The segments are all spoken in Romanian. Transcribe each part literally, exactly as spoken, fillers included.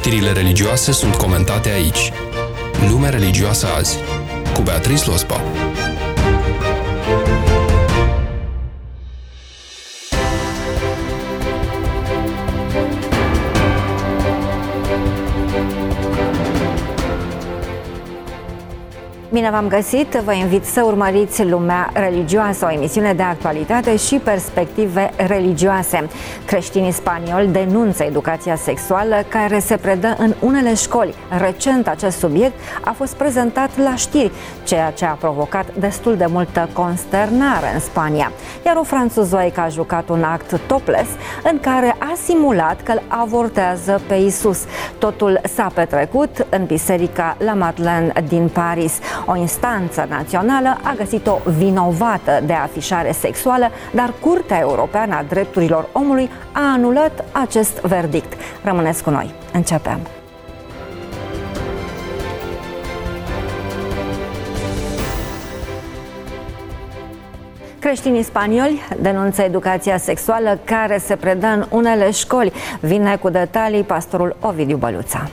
Știrile religioase sunt comentate aici. Lumea religioasă azi, cu Beatrice Lospa. Bine v-am găsit! Vă invit să urmăriți Lumea religioasă, o emisiune de actualitate și perspective religioase. Creștinii spanioli denunță educația sexuală care se predă în unele școli. Recent acest subiect a fost prezentat la știri, ceea ce a provocat destul de multă consternare în Spania. Iar o franțuzoică a jucat un act topless în care a simulat că îl avortează pe Isus. Totul s-a petrecut în biserica La Madeleine din Paris. O instanță națională a găsit-o vinovată de afișare sexuală, dar Curtea Europeană a Drepturilor Omului a anulat acest verdict. Rămâneți cu noi. Începem. Creștinii spanioli denunță educația sexuală care se predă în unele școli. Vine cu detalii pastorul Ovidiu Băluța.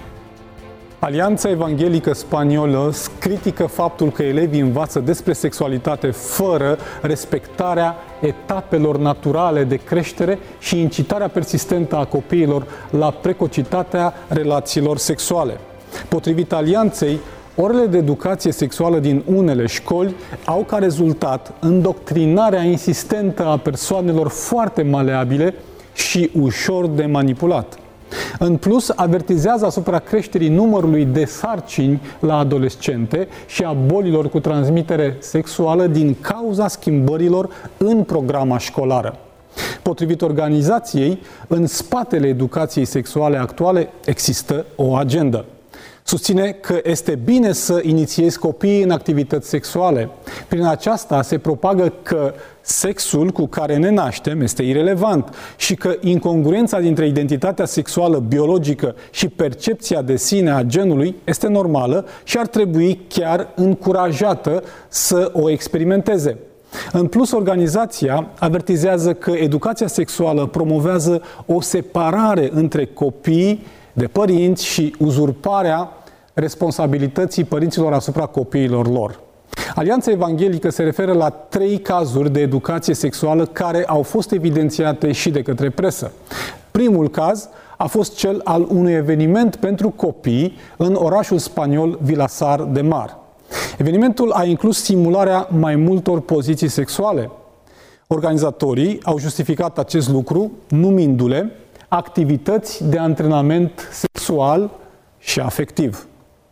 Alianța Evanghelică Spaniolă critică faptul că elevii învață despre sexualitate fără respectarea etapelor naturale de creștere și incitarea persistentă a copiilor la precocitatea relațiilor sexuale. Potrivit alianței, orele de educație sexuală din unele școli au ca rezultat îndoctrinarea insistentă a persoanelor foarte maleabile și ușor de manipulat. În plus, avertizează asupra creșterii numărului de sarcini la adolescente și a bolilor cu transmitere sexuală din cauza schimbărilor în programa școlară. Potrivit organizației, în spatele educației sexuale actuale există o agendă. Susține că este bine să inițiezi copiii în activități sexuale. Prin aceasta se propagă că sexul cu care ne naștem este irelevant și că incongruența dintre identitatea sexuală biologică și percepția de sine a genului este normală și ar trebui chiar încurajată să o experimenteze. În plus, organizația avertizează că educația sexuală promovează o separare între copii de părinți și uzurparea responsabilității părinților asupra copiilor lor. Alianța Evanghelică se referă la trei cazuri de educație sexuală care au fost evidențiate și de către presă. Primul caz a fost cel al unui eveniment pentru copii în orașul spaniol Vilasar de Mar. Evenimentul a inclus simularea mai multor poziții sexuale. Organizatorii au justificat acest lucru numindu-le activități de antrenament sexual și afectiv.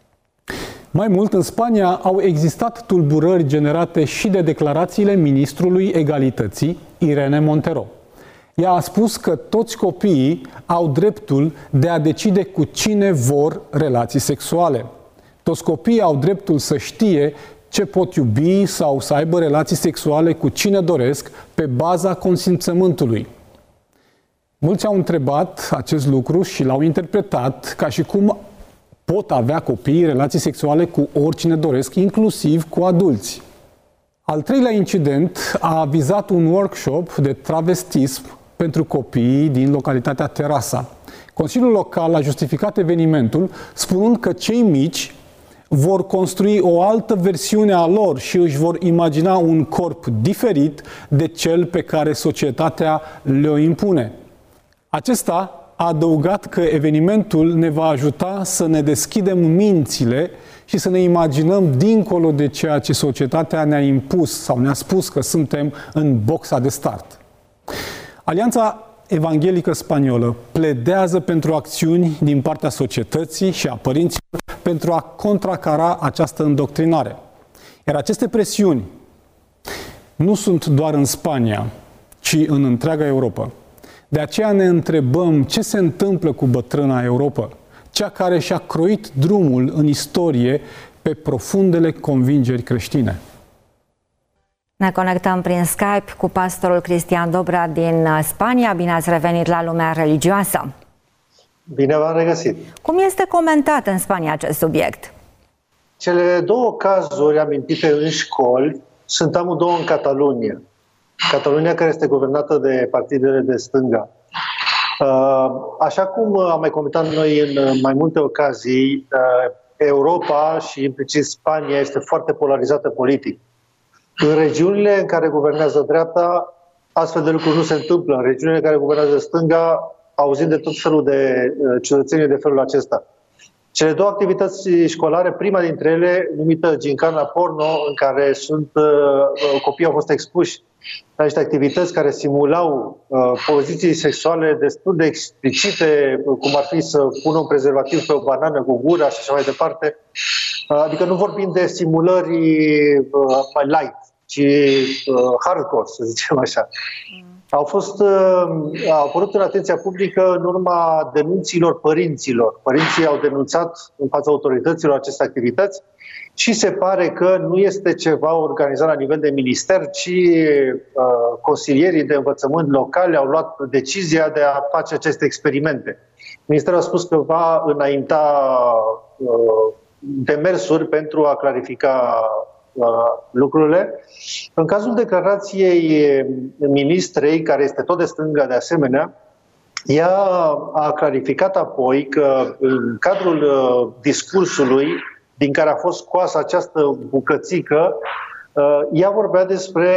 Mai mult, în Spania au existat tulburări generate și de declarațiile ministrului Egalității, Irene Montero. Ea a spus că toți copiii au dreptul de a decide cu cine vor relații sexuale. Toți copiii au dreptul să știe ce pot iubi sau să aibă relații sexuale cu cine doresc pe baza consimțământului. Mulți au întrebat acest lucru și l-au interpretat ca și cum pot avea copiii relații sexuale cu oricine doresc, inclusiv cu adulți. Al treilea incident a vizat un workshop de travestism pentru copiii din localitatea Terasa. Consiliul local a justificat evenimentul spunând că cei mici vor construi o altă versiune a lor și își vor imagina un corp diferit de cel pe care societatea le-o impune. Acesta a adăugat că evenimentul ne va ajuta să ne deschidem mințile și să ne imaginăm dincolo de ceea ce societatea ne-a impus sau ne-a spus că suntem în boxa de start. Alianța Evanghelică Spaniolă pledează pentru acțiuni din partea societății și a părinților pentru a contracara această îndoctrinare. Iar aceste presiuni nu sunt doar în Spania, ci în întreaga Europa. De aceea ne întrebăm ce se întâmplă cu bătrâna Europa, cea care și-a croit drumul în istorie pe profundele convingeri creștine. Ne conectăm prin Skype cu pastorul Cristian Dobra din Spania. Bine ați revenit la Lumea religioasă! Bine v-am regăsit! Cum este comentat în Spania acest subiect? Cele două cazuri amintite în școli sunt amândouă în Catalunia. Catalunia, care este guvernată de partidele de stânga. Așa cum am mai comentat noi în mai multe ocazii, Europa și implicit Spania este foarte polarizată politic. În regiunile în care guvernează dreapta, astfel de lucruri nu se întâmplă. În regiunile în care guvernează stânga, auzim de tot felul de ciudățenii de felul acesta. Cele două activități școlare, prima dintre ele, numită Gincana Porno, în care sunt, uh, copiii au fost expuși la niște activități care simulau uh, poziții sexuale destul de explicite, cum ar fi să pună un prezervativ pe o banană cu gura și așa mai departe. Uh, adică nu vorbim de simulări uh, mai light, ci uh, hardcore, să zicem așa. Au fost, au apărut în atenția publică în urma denunțiilor părinților. Părinții au denunțat în fața autorităților aceste activități și se pare că nu este ceva organizat la nivel de minister, ci uh, consilierii de învățământ locale au luat decizia de a face aceste experimente. Ministerul a spus că va înainta uh, demersuri pentru a clarifica lucrurile. În cazul declarației ministrei, care este tot de stânga de asemenea, ea a clarificat apoi că în cadrul discursului din care a fost scoasă această bucățică, ea vorbea despre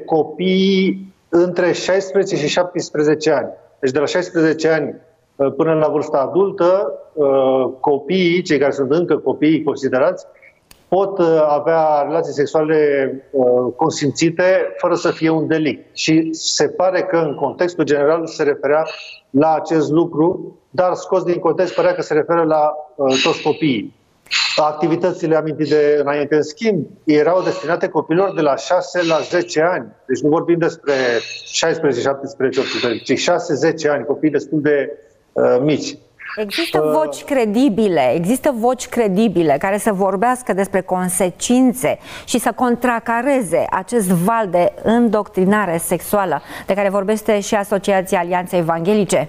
copii între șaisprezece și șaptesprezece ani. Deci de la șaisprezece ani până la vârsta adultă, copiii, cei care sunt încă copiii considerați, pot avea relații sexuale uh, consimțite fără să fie un delict. Și se pare că în contextul general se referea la acest lucru, dar scos din context părea că se referă la uh, toți copiii. Activitățile amintite de înainte, în schimb, erau destinate copilor de la șase la zece ani. Deci nu vorbim despre șaisprezece, șaptesprezece, optsprezece, ci șase zece ani, copii destul de uh, mici. Există voci credibile, există voci credibile care să vorbească despre consecințe și să contracareze acest val de îndoctrinare sexuală de care vorbește și Asociația Alianței Evanghelice?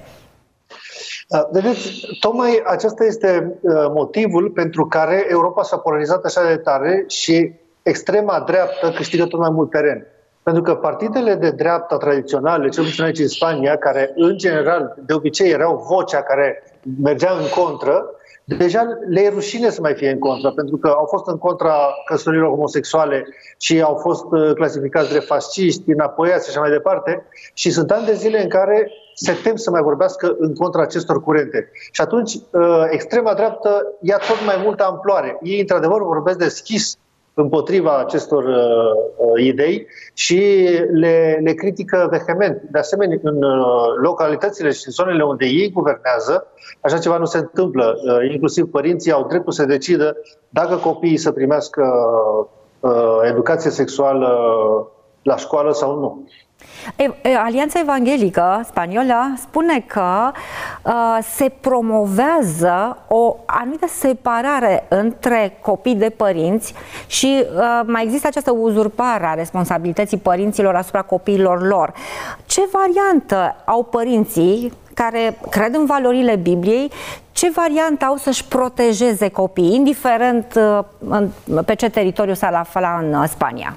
Vedeți, tocmai acesta este motivul pentru care Europa s-a polarizat așa de tare și extrema dreaptă câștigă tot mai mult teren. Pentru că partidele de dreapta tradiționale, cel puțin aici în Spania, care în general, de obicei, erau vocea care mergea în contră, deja le e rușine să mai fie în contră, pentru că au fost în contra căsătorilor homosexuale și au fost clasificați de fasciști, înapoiați și așa mai departe, și sunt ani de zile în care se tem să mai vorbească în contra acestor curente. Și atunci, extrema dreaptă ia tot mai multă amploare. Ei, într-adevăr, vorbesc deschis împotriva acestor uh, idei și le, le critică vehement. De asemenea, în uh, localitățile și în zonele unde ei guvernează, așa ceva nu se întâmplă. Uh, inclusiv părinții au dreptul să decidă dacă copiii să primească uh, educație sexuală la școală sau nu. Alianța Evanghelică Spaniolă spune că uh, se promovează o anumită separare între copii de părinți și uh, mai există această uzurpare a responsabilității părinților asupra copiilor lor. Ce variantă au părinții care cred în valorile Bibliei, ce variantă au să-și protejeze copiii, indiferent uh, pe ce teritoriu s-ar afla în Spania?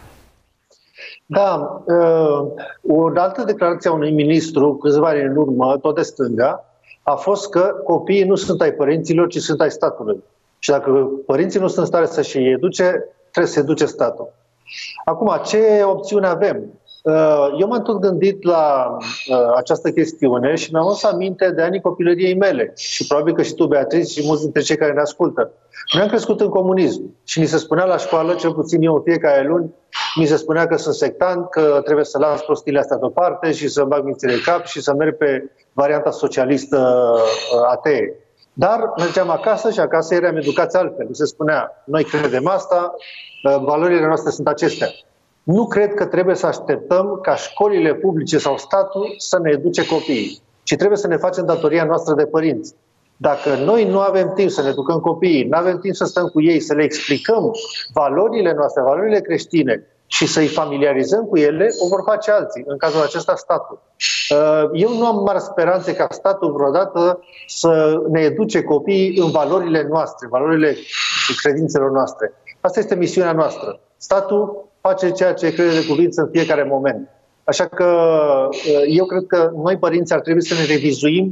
Da, uh, o altă declarație a unui ministru, câțiva ani în urmă, tot de stânga, a fost că copiii nu sunt ai părinților, ci sunt ai statului. Și dacă părinții nu sunt în stare să-și educe, trebuie să educe statul. Acum, ce opțiune avem? Uh, eu m-am tot gândit la uh, această chestiune și mi-am adus aminte de anii copilăriei mele. Și probabil că și tu, Beatrice, și mulți dintre cei care ne ascultă. Noi am crescut în comunism și ni se spunea la școală, cel puțin eu în fiecare luni, mi se spunea că sunt sectant, că trebuie să las prostiile astea deoparte și să bag mințile în cap și să merg pe varianta socialistă atee. Dar mergeam acasă și acasă eram educați altfel. Mi se spunea, noi credem asta, valorile noastre sunt acestea. Nu cred că trebuie să așteptăm ca școlile publice sau statul să ne educe copiii, ci trebuie să ne facem datoria noastră de părinți. Dacă noi nu avem timp să ne educăm copiii, nu avem timp să stăm cu ei, să le explicăm valorile noastre, valorile creștine și să-i familiarizăm cu ele, o vor face alții, în cazul acesta statul. Eu nu am mari speranțe ca statul vreodată să ne educe copiii în valorile noastre, valorile credințelor noastre. Asta este misiunea noastră. Statul face ceea ce crede de cuvință în fiecare moment. Așa că eu cred că noi, părinți, ar trebui să ne revizuim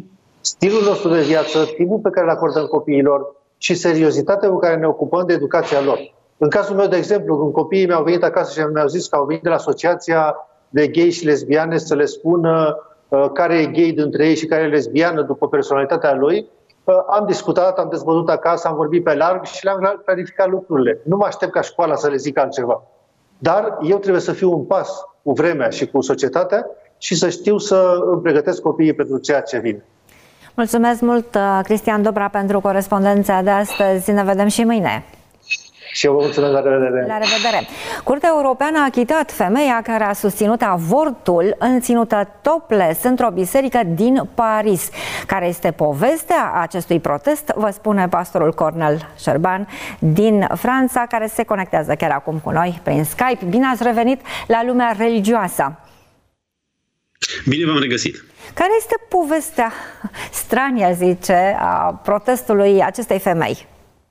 stilul nostru de viață, timpul pe care îl acordăm copiilor și seriozitatea cu care ne ocupăm de educația lor. În cazul meu, de exemplu, când copiii mi-au venit acasă și mi-au zis că au venit de la asociația de gay și lesbiane să le spună uh, care e gay dintre ei și care e lesbiană după personalitatea lui, uh, am discutat, am dezbătut acasă, am vorbit pe larg și le-am clarificat lucrurile. Nu mă aștept ca școala să le zică altceva. Dar eu trebuie să fiu în pas cu vremea și cu societatea și să știu să îmi pregătesc copiii pentru ceea ce vine. Mulțumesc mult, Cristian Dobra, pentru corespondența de astăzi. Ne vedem și mâine. Și eu vă mulțumesc, la revedere. La revedere. Curtea Europeană a achitat femeia care a susținut avortul înținută topless într-o biserică din Paris. Care este povestea acestui protest, vă spune pastorul Cornel Șerban din Franța, care se conectează chiar acum cu noi prin Skype. Bine ați revenit la lumea religioasă. Bine v-am regăsit. Care este povestea stranie, zice, a protestului acestei femei?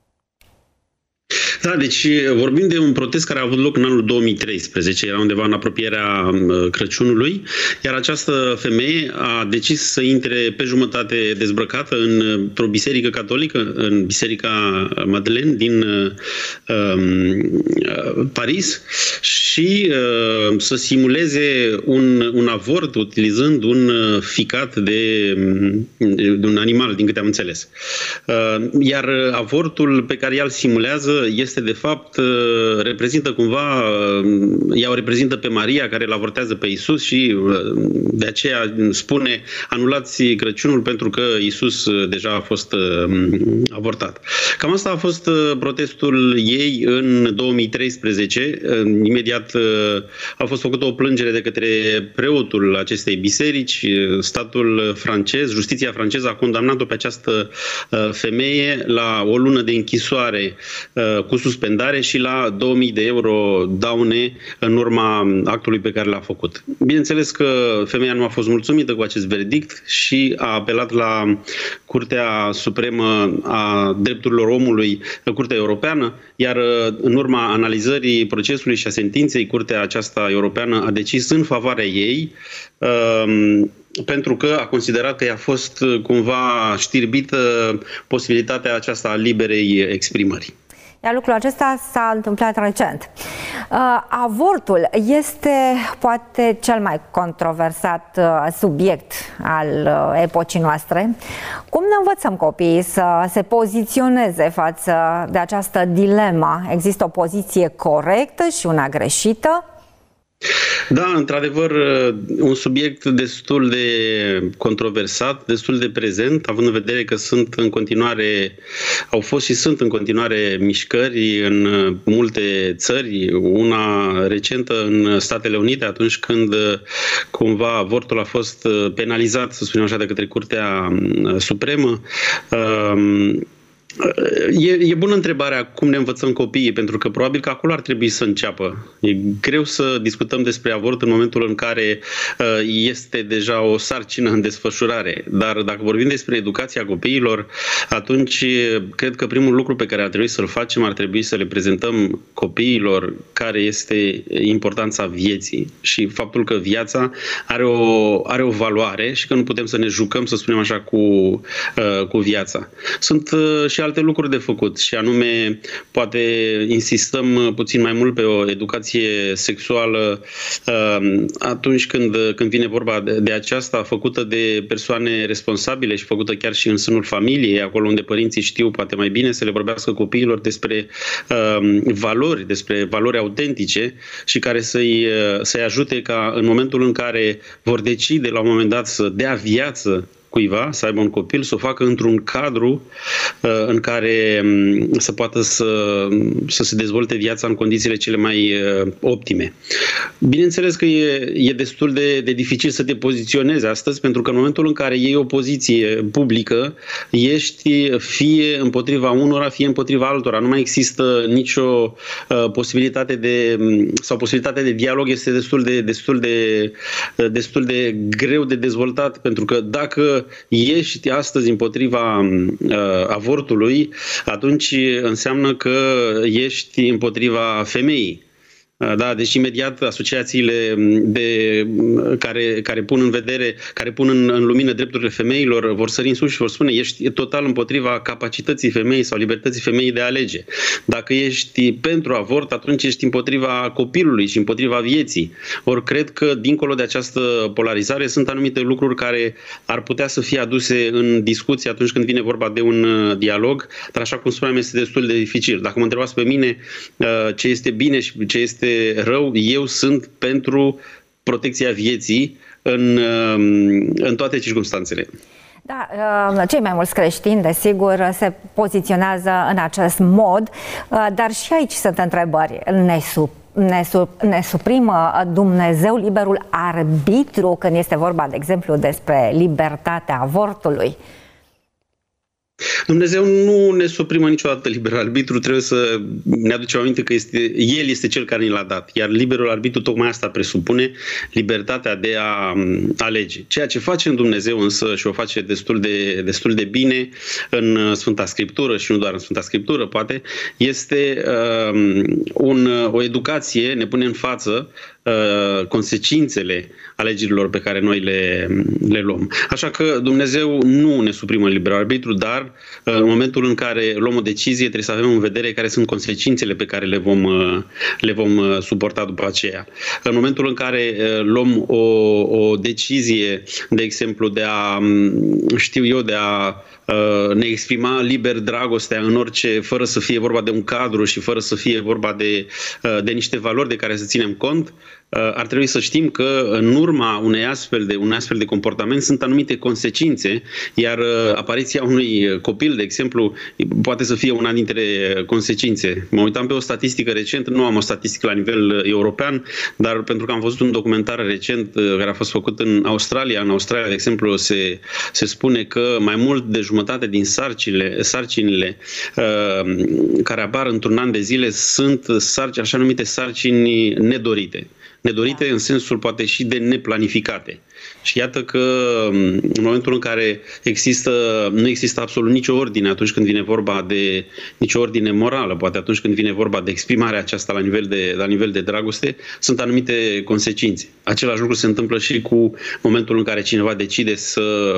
Da, deci vorbim de un protest care a avut loc în anul două mii treisprezece, era undeva în apropierea Crăciunului, iar această femeie a decis să intre pe jumătate dezbrăcată într-o biserică catolică, în Biserica Madeleine din um, Paris, și uh, să simuleze un, un avort utilizând un ficat de, de un animal, din câte am înțeles. Uh, iar avortul pe care ea îl simulează este de fapt, reprezintă cumva, ea o reprezintă pe Maria care îl avortează pe Iisus și de aceea spune anulați Crăciunul pentru că Iisus deja a fost avortat. Cam asta a fost protestul ei în două mii treisprezece. Imediat a fost făcută o plângere de către preotul acestei biserici. Statul francez, justiția franceză a condamnat-o pe această femeie la o lună de închisoare cu suspendare și la două mii de euro daune în urma actului pe care l-a făcut. Bineînțeles că femeia nu a fost mulțumită cu acest verdict și a apelat la Curtea Supremă a Drepturilor Omului, Curtea Europeană, iar în urma analizării procesului și a sentinței, Curtea aceasta europeană a decis în favoarea ei, pentru că a considerat că i-a fost cumva știrbită posibilitatea aceasta a liberei exprimări. Iar lucrul acesta s-a întâmplat recent. Uh, avortul este poate cel mai controversat uh, subiect al uh, epocii noastre. Cum ne învățăm copiii să se poziționeze față de această dilemă? Există o poziție corectă și una greșită? Da, într-adevăr, un subiect destul de controversat, destul de prezent, având în vedere că sunt în continuare, au fost și sunt în continuare mișcări în multe țări, una recentă în Statele Unite, atunci când cumva avortul a fost penalizat, să spunem așa, de către Curtea Supremă. E, e bună întrebarea cum ne învățăm copiii, pentru că probabil că acolo ar trebui să înceapă. E greu să discutăm despre avort în momentul în care uh, este deja o sarcină în desfășurare. Dar dacă vorbim despre educația copiilor, atunci cred că primul lucru pe care ar trebui să-l facem ar trebui să le prezentăm copiilor care este importanța vieții și faptul că viața are o, are o valoare și că nu putem să ne jucăm, să spunem așa, cu, uh, cu viața. Sunt uh, și alte lucruri de făcut și anume poate insistăm puțin mai mult pe o educație sexuală atunci când, când vine vorba de, de aceasta, făcută de persoane responsabile și făcută chiar și în sânul familiei, acolo unde părinții știu poate mai bine să le vorbească copiilor despre uh, valori, despre valori autentice și care să-i, să-i ajute ca în momentul în care vor decide la un moment dat să dea viață cuiva, să aibă un copil, să o facă într-un cadru uh, în care um, să poată să, să se dezvolte viața în condițiile cele mai uh, optime. Bineînțeles că e, e destul de, de dificil să te poziționezi astăzi, pentru că în momentul în care iei o poziție publică, ești fie împotriva unora, fie împotriva altora. Nu mai există nicio uh, posibilitate de, sau posibilitatea de dialog este destul de, destul de, uh, destul de greu de dezvoltat, pentru că dacă ești astăzi împotriva uh, avortului, atunci înseamnă că ești împotriva femeii. Da, deci imediat asociațiile de, care, care pun în vedere, care pun în, în lumină drepturile femeilor vor sări în sus și vor spune ești total împotriva capacității femeii sau libertății femeii de a alege. Dacă ești pentru avort, atunci ești împotriva copilului și împotriva vieții. Ori cred că dincolo de această polarizare sunt anumite lucruri care ar putea să fie aduse în discuție atunci când vine vorba de un dialog, dar așa cum spuneam este destul de dificil. Dacă mă întrebați pe mine ce este bine și ce este rău, eu sunt pentru protecția vieții în, în toate circunstanțele. Da, cei mai mulți creștini, desigur, se poziționează în acest mod, dar și aici sunt întrebări. Ne, sub, ne, sub, ne suprimă Dumnezeu liberul arbitru când este vorba, de exemplu, despre libertatea avortului? Dumnezeu nu ne suprimă niciodată liberul arbitru, trebuie să ne aducem aminte că este, El este Cel care ni l-a dat, iar liberul arbitru tocmai asta presupune, libertatea de a alege. Ceea ce face în Dumnezeu însă și o face destul de, destul de bine în Sfânta Scriptură și nu doar în Sfânta Scriptură, poate, este uh, un, o educație, ne pune în față uh, consecințele alegerilor pe care noi le, le luăm. Așa că Dumnezeu nu ne suprimă liberul arbitru, dar în momentul în care luăm o decizie, trebuie să avem în vedere care sunt consecințele pe care le vom, le vom suporta după aceea. În momentul în care luăm o, o decizie, de exemplu, de a, știu eu, de a ne exprima liber dragostea în orice, fără să fie vorba de un cadru și fără să fie vorba de, de niște valori de care să ținem cont, ar trebui să știm că în urma unei astfel de, un astfel de comportament sunt anumite consecințe, iar apariția unui copil, de exemplu, poate să fie una dintre consecințe. Mă uitam pe o statistică recent, nu am o statistică la nivel european, dar pentru că am văzut un documentar recent care a fost făcut în Australia. În Australia, de exemplu, se, se spune că mai mult de jumătate din sarcinile, sarcinile uh, care apar într-un an de zile sunt sarcini, așa numite sarcini nedorite. Nedorite în sensul poate și de neplanificate. Și iată că în momentul în care există, nu există absolut nicio ordine atunci când vine vorba de nicio ordine morală, poate atunci când vine vorba de exprimarea aceasta la nivel de, la nivel de dragoste, sunt anumite consecințe. Același lucru se întâmplă și cu momentul în care cineva decide să,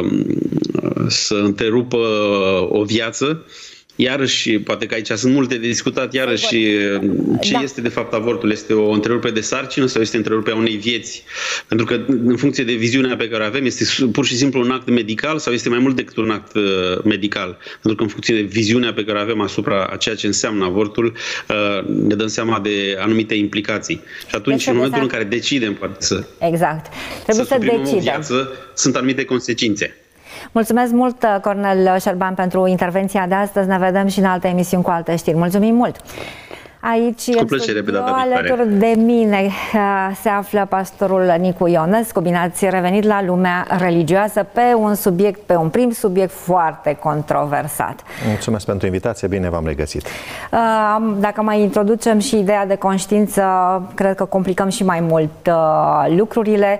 să întrerupă o viață. Iarăși, poate că aici sunt multe de discutat, iarăși, ce da. este de fapt avortul? Este o întrerupere de sarcină sau este întreruperea unei vieți? Pentru că, în funcție de viziunea pe care o avem, este pur și simplu un act medical sau este mai mult decât un act medical? Pentru că, în funcție de viziunea pe care o avem asupra a ceea ce înseamnă avortul, ne dăm seama de anumite implicații. Și atunci, deci, în momentul în care decidem, poate să, exact. Trebuie să, să decidem. O viață, sunt anumite consecințe. Mulțumesc mult, Cornel Șerban, pentru intervenția de astăzi. Ne vedem și în alte emisiuni cu alte știri. Mulțumim mult! Aici, cu plăcere, pe data alături de mine se află pastorul Nicu Ionescu. Bine ați revenit la lumea religioasă pe un subiect, pe un prim subiect foarte controversat. Mulțumesc pentru invitație, bine v-am regăsit. Dacă mai introducem și ideea de conștiință, cred că complicăm și mai mult lucrurile.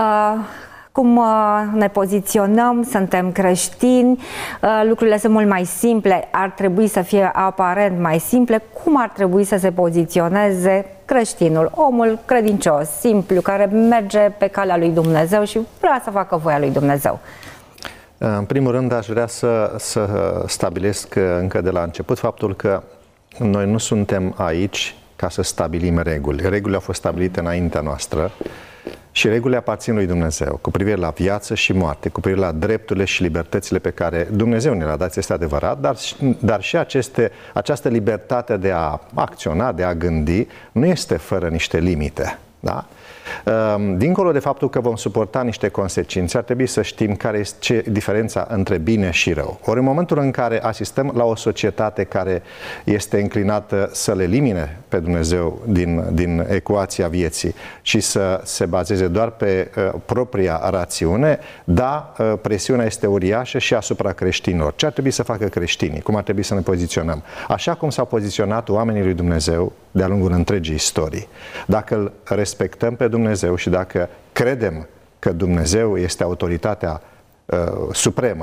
Cum ne poziționăm, suntem creștini, lucrurile sunt mult mai simple, ar trebui să fie aparent mai simple. Cum ar trebui să se poziționeze creștinul, omul credincios, simplu, care merge pe calea lui Dumnezeu și vrea să facă voia lui Dumnezeu? În primul rând, aș vrea să, să stabilesc încă de la început faptul că noi nu suntem aici ca să stabilim reguli. Regulile au fost stabilite înaintea noastră. Și regulile aparțin lui Dumnezeu cu privire la viață și moarte, cu privire la drepturile și libertățile pe care Dumnezeu ne le-a dat, este adevărat, dar, dar și aceste, această libertate de a acționa, de a gândi, nu este fără niște limite. Da? Dincolo de faptul că vom suporta niște consecințe, ar trebui să știm care este diferența între bine și rău. Ori în momentul în care asistăm la o societate care este înclinată să le elimine pe Dumnezeu din, din ecuația vieții și să se bazeze doar pe uh, propria rațiune, da, uh, presiunea este uriașă și asupra creștinilor. Ce ar trebui să facă creștinii? Cum ar trebui să ne poziționăm? Așa cum s-au poziționat oamenii lui Dumnezeu de-a lungul întregii istorii. Dacă îl respectăm pe Dumnezeu și dacă credem că Dumnezeu este autoritatea uh, supremă,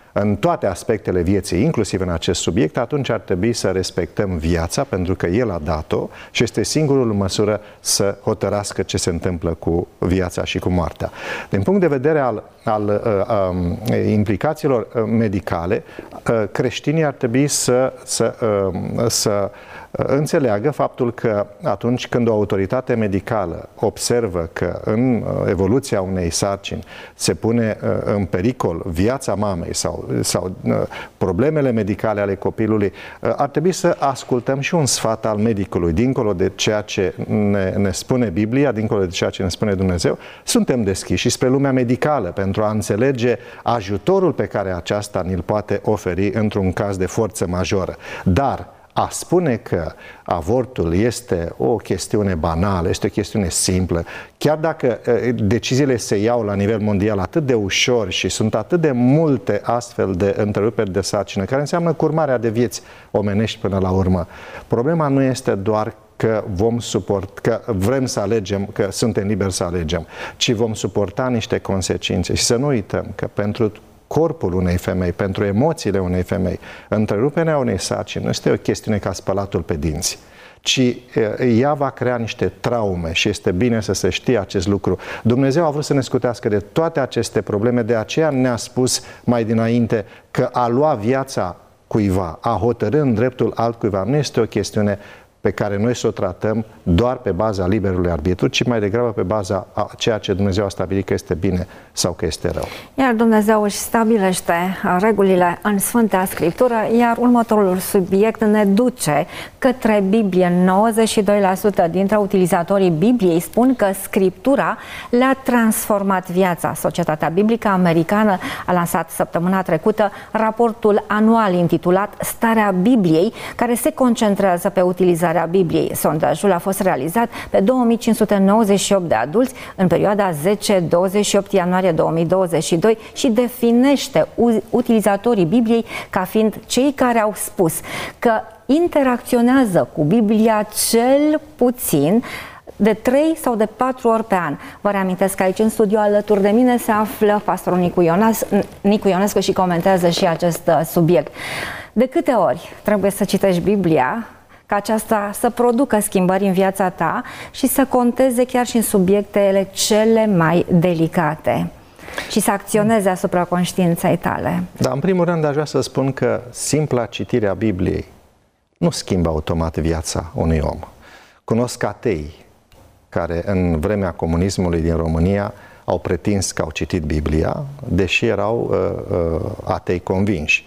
în toate aspectele vieții, inclusiv în acest subiect, atunci ar trebui să respectăm viața, pentru că El a dat-o și este singurul în măsură să hotărască ce se întâmplă cu viața și cu moartea. Din punct de vedere al, al uh, uh, implicațiilor medicale, uh, creștinii ar trebui să, să, uh, să înțeleagă faptul că atunci când o autoritate medicală observă că în evoluția unei sarcini se pune în pericol viața mamei sau, sau problemele medicale ale copilului, ar trebui să ascultăm și un sfat al medicului, dincolo de ceea ce ne, ne spune Biblia, dincolo de ceea ce ne spune Dumnezeu. Suntem deschiși spre lumea medicală pentru a înțelege ajutorul pe care aceasta ni-l poate oferi într-un caz de forță majoră. Dar a spune că avortul este o chestiune banală, este o chestiune simplă, chiar dacă deciziile se iau la nivel mondial atât de ușor și sunt atât de multe astfel de întreruperi de sarcină, care înseamnă curmarea de vieți omenești până la urmă, problema nu este doar că vom suporta, că vrem să alegem, că suntem liberi să alegem, ci vom suporta niște consecințe. Și să nu uităm că pentru corpul unei femei, pentru emoțiile unei femei, întreruperea unei sarcini nu este o chestiune ca spălatul pe dinți, ci ea va crea niște traume și este bine să se știe acest lucru. Dumnezeu a vrut să ne scutească de toate aceste probleme, de aceea ne-a spus mai dinainte că a lua viața cuiva, a hotărî în dreptul altcuiva, nu este o chestiune pe care noi să o tratăm doar pe baza liberului arbitru, ci mai degrabă pe baza a ceea ce Dumnezeu a stabilit că este bine sau că este rău. Iar Dumnezeu își stabilește regulile în Sfânta Scriptură, iar următorul subiect ne duce către Biblie. nouăzeci și doi la sută dintre utilizatorii Bibliei spun că Scriptura le-a transformat viața. Societatea Biblică Americană a lansat săptămâna trecută raportul anual intitulat Starea Bibliei, care se concentrează pe utilizarea Bibliei. Sondajul a fost realizat pe două mii cinci sute nouăzeci și opt de adulți în perioada zece douăzeci și opt ianuarie două mii douăzeci și doi și definește utilizatorii Bibliei ca fiind cei care au spus că interacționează cu Biblia cel puțin de trei sau de patru ori pe an. Vă reamintesc că aici în studio alături de mine se află pastorul Nicu Ionas, Nicu Ionescu și comentează și acest subiect. De câte ori trebuie să citești Biblia ca aceasta să producă schimbări în viața ta și să conteze chiar și în subiectele cele mai delicate și să acționeze asupra conștiinței tale? Da, în primul rând aș vrea să spun că simpla citire a Bibliei nu schimbă automat viața unui om. Cunosc atei care în vremea comunismului din România au pretins că au citit Biblia, deși erau uh, uh, atei convinși.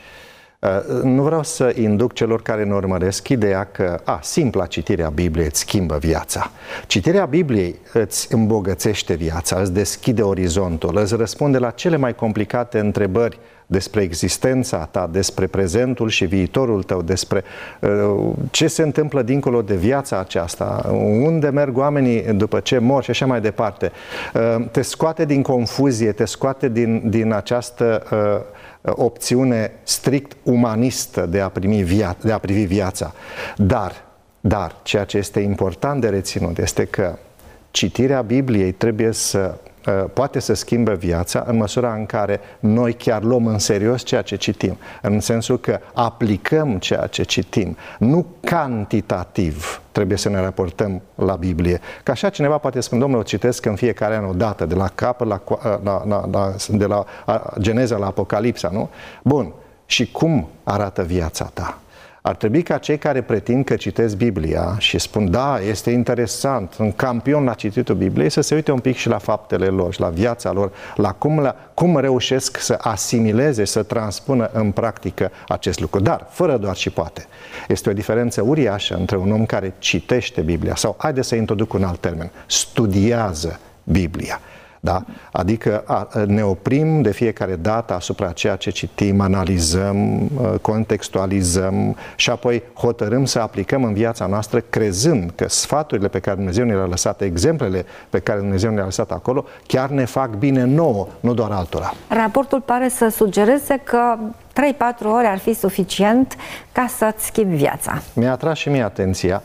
Nu vreau să induc celor care ne urmăresc ideea că a, simpla citirea Bibliei îți schimbă viața. Citirea Bibliei îți îmbogățește viața, îți deschide orizontul, îți răspunde la cele mai complicate întrebări despre existența ta, despre prezentul și viitorul tău, despre uh, ce se întâmplă dincolo de viața aceasta, unde merg oamenii după ce mor și așa mai departe. Uh, te scoate din confuzie, te scoate din, din această uh, opțiune strict umanistă de a, primi via- de a privi viața. Dar, dar, ceea ce este important de reținut este că citirea Bibliei trebuie să poate să schimbe viața în măsura în care noi chiar luăm în serios ceea ce citim, în sensul că aplicăm ceea ce citim, nu cantitativ trebuie să ne raportăm la Biblie. Că așa cineva poate spune, domnule, o citesc în fiecare an o dată, de la capăt la, la, la, la, de la Geneza la Apocalipsa, nu? Bun. Și cum arată viața ta? Ar trebui ca cei care pretind că citesc Biblia și spun, da, este interesant, un campion la cititul Bibliei, să se uite un pic și la faptele lor și la viața lor, la cum, la cum reușesc să asimileze, să transpună în practică acest lucru. Dar, fără doar și poate, este o diferență uriașă între un om care citește Biblia sau, haideți să introduc un alt termen, studiază Biblia. Da? Adică a, ne oprim de fiecare dată asupra ceea ce citim, analizăm, contextualizăm și apoi hotărâm să aplicăm în viața noastră, crezând că sfaturile pe care Dumnezeu ne le-a lăsat, exemplele pe care Dumnezeu ne le-a lăsat acolo, chiar ne fac bine nouă, nu doar altora. Raportul pare să sugereze că trei patru ore ar fi suficient ca să-ți schimbi viața. Mi-a atras și mie atenția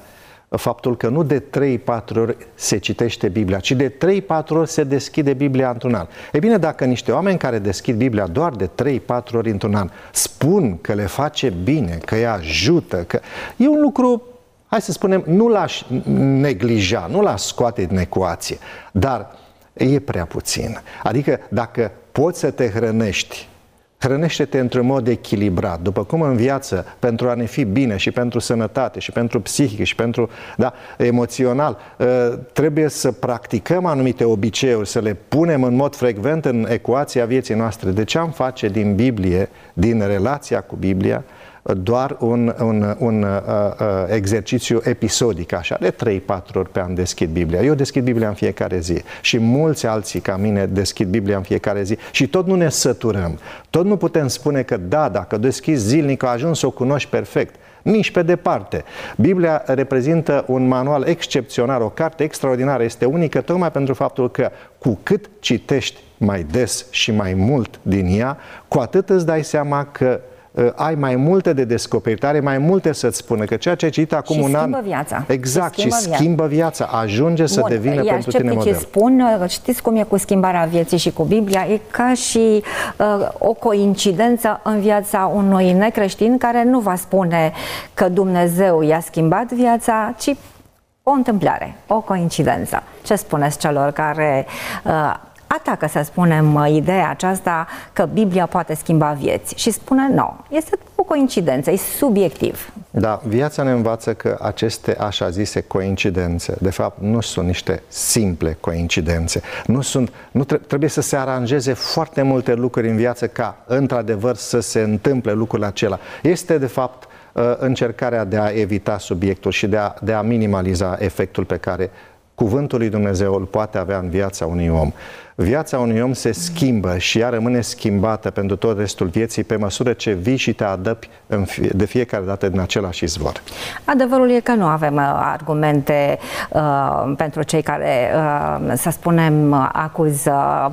faptul că nu de trei patru ori se citește Biblia, ci de trei patru ori se deschide Biblia într-un an. E bine, dacă niște oameni care deschid Biblia doar de trei patru ori într-un an spun că le face bine, că îi ajută, că e un lucru, hai să spunem, nu l-aș neglija, nu l-aș scoate din ecuație, dar e prea puțin. Adică dacă poți să te hrănești, hrănește-te într-un mod echilibrat, după cum în viață, pentru a ne fi bine și pentru sănătate și pentru psihic și pentru, da, emoțional, trebuie să practicăm anumite obiceiuri, să le punem în mod frecvent în ecuația vieții noastre. De ce am face din Biblie, din relația cu Biblia, doar un, un, un uh, uh, exercițiu episodic, așa, de trei patru ori pe an deschid Biblia. Eu deschid Biblia în fiecare zi și mulți alții ca mine deschid Biblia în fiecare zi și tot nu ne săturăm. Tot nu putem spune că da, dacă deschizi zilnic, a ajuns să o cunoști perfect. Nici pe departe. Biblia reprezintă un manual excepțional, o carte extraordinară, este unică tocmai pentru faptul că cu cât citești mai des și mai mult din ea, cu atât îți dai seama că ai mai multe de descoperit, are mai multe să-ți spună, că ceea ce ai citit acum și un an... viața. Exact, și schimbă, schimbă viața. Ajunge să Bun, devină pentru tine model. Ce spun, știți cum e cu schimbarea vieții și cu Biblia? E ca și uh, o coincidență în viața unui necreștin care nu va spune că Dumnezeu i-a schimbat viața, ci o întâmplare, o coincidență. Ce spuneți celor care... Uh, atacă, să spunem, ideea aceasta că Biblia poate schimba vieți și spune nu, este o coincidență, e subiectiv. Da, viața ne învață că aceste așa zise coincidențe, de fapt, nu sunt niște simple coincidențe. Nu sunt, nu tre- trebuie să se aranjeze foarte multe lucruri în viață ca, într-adevăr, să se întâmple lucrul acela. Este, de fapt, încercarea de a evita subiectul și de a, de a minimaliza efectul pe care Cuvântul lui Dumnezeu îl poate avea în viața unui om. Viața unui om se schimbă și ea rămâne schimbată pentru tot restul vieții pe măsură ce vii și te adăpi în fie, de fiecare dată din același izvor. Adevărul e că nu avem uh, argumente uh, pentru cei care, uh, să spunem, acuză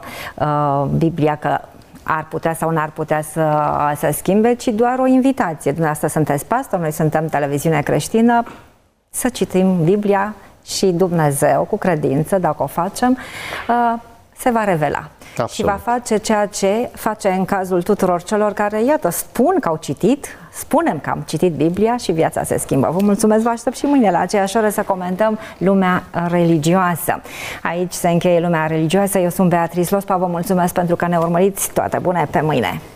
uh, Biblia că ar putea sau n-ar putea să, să schimbe, ci doar o invitație. Dumneavoastră sunteți pastor, noi suntem televiziune creștină, să citim Biblia și Dumnezeu, cu credință, dacă o facem, se va revela. Absolut. Și va face ceea ce face în cazul tuturor celor care, iată, spun că au citit, spunem că am citit Biblia și viața se schimbă. Vă mulțumesc, vă aștept și mâine la aceeași oră să comentăm lumea religioasă. Aici se încheie lumea religioasă. Eu sunt Beatrice Lospa, vă mulțumesc pentru că ne urmăriți. Toate bune, pe mâine!